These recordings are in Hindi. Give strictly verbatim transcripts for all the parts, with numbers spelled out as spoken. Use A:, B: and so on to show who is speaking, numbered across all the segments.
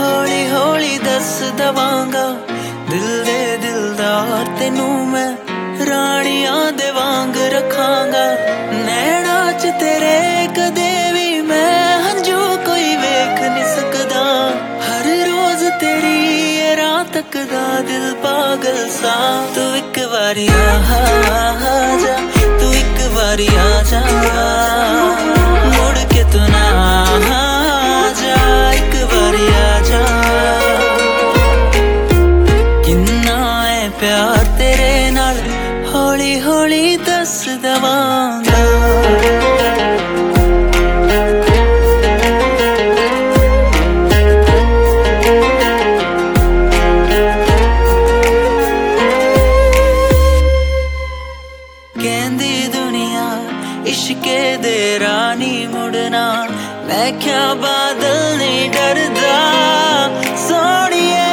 A: हौली हौली दस दवांगा दिल दे दिलदार तेनू मैं रानियां दे वांग रखांगा। नैना च तेरे कदे भी मैं हंजू कोई वेख नहीं सकदा। हर रोज तेरी ये रात तकदा दिल पागल सा। तू एक बारी आ जा, तू एक बारी आ जा, मुड़ के तू ना जा, एक बारी आ जा। किन्ना है प्यार तेरे नाल हौली हौली दस दवांगा। कहंदी दुनिया इश्के दे रानी मुड़ना, मैं क्या बादल नहीं डरदा सोनिए।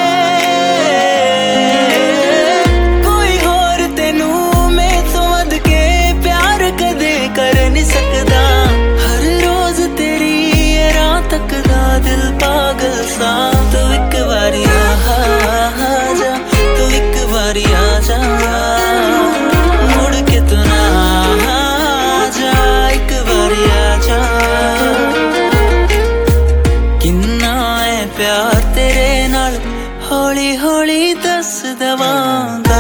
A: कोई होर तेनू मैं तो वध के प्यार कदे कर नहीं सकदा। हर रोज तेरी ये रात तकदा दिल पागल सा। तू एक बारी आ जा, तू एक बारी आ जा, मुड़ के तू ना जा, एक बारी आ जा। किन्ना है प्यार तेरे नाल हौली हौली दस दवांगा।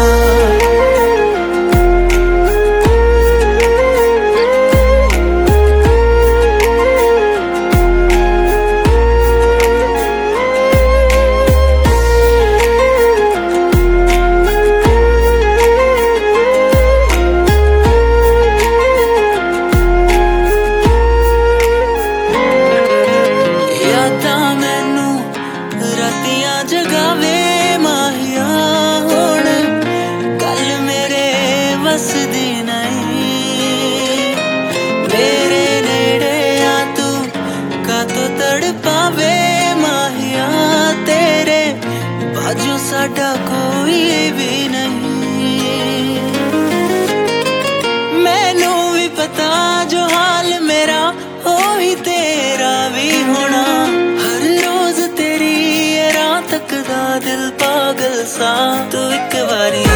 A: जगावे माहिया हुण गल मेरे बस दी नहीं। मेरे नेड़े आ तू कातों तड़पावे माहिया, तेरे बाजू साडा कोई भी नहीं। मैनू भी पता जो हाल मेरा हो ही तेरा भी होना। हर रोज तेरी तकदा दिल पागल सा। तू एक बारी